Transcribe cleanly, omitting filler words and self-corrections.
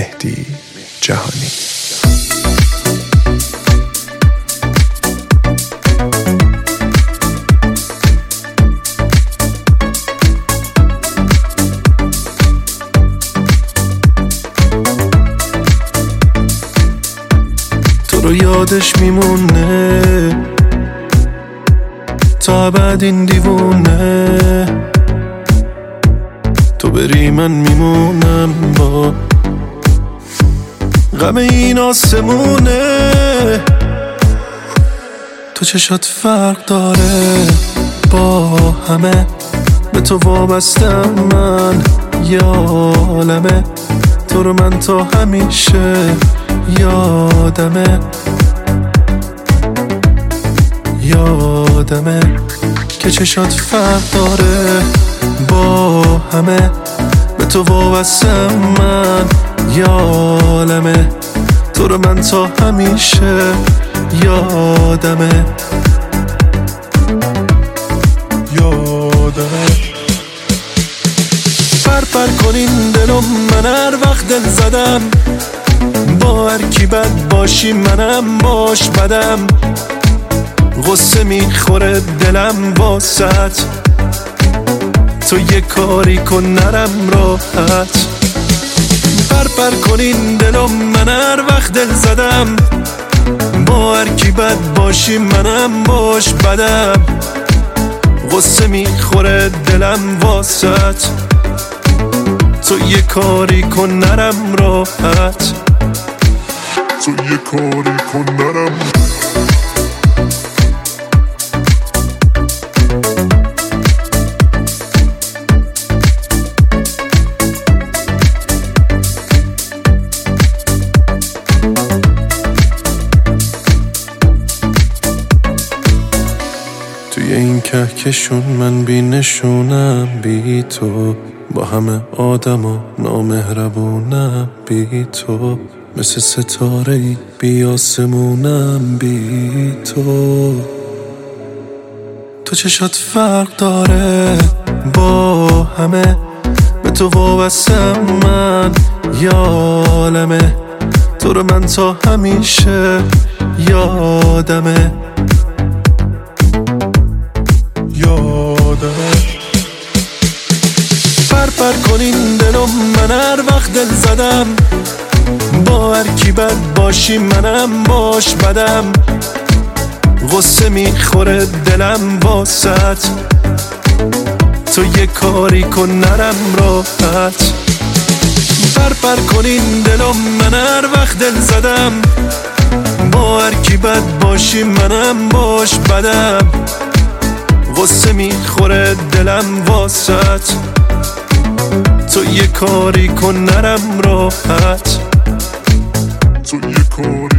مهدی جهانی. تو رو یادش میمونه تا ابد این دیوونه، تو بری من میمونم با غم این آسمونه. تو چشات فرق داره با همه، به تو وابستم من یالمه، تو رو من تا همیشه یادمه که چشات فرق داره با همه، به تو وابستم من یالمه، تو رو من تا همیشه یادمه. پر کنین دلم، من هر وقت دل زدم با هر کی بد باشی منم باش بدم، غصه میخوره دلم واسط، تو یه کاری کن نرم راحت. پر کنین دلم، من هر وقت دل زدم با هر کی بد باشی منم باش بدم، غصه میخوره دلم واسط، تو یه کاری کن نرم راحت، تو یه کاری کن نرم. توی این کهکشون من بی نشونم بی تو، با همه آدم و نامهربونم بی تو، مثل ستاره‌ای بی آسمونم بی تو. تو چشات فرق داره با همه، به تو وابستم من یالمه، تو رو من تا همیشه یادمه. پر کنین دلم، من هر وقت دل زدم با هر کی بد باشی منم باش بدم، غصه میخوره دلم واسط، تو یه کاری کن نرم راحت. پر کنین دلم، من هر وقت دل زدم با هر کی بد باشی منم باش بدم، غصه میخوره دلم واسط، تو یه کاری کن نرم راحت، تو یه کاری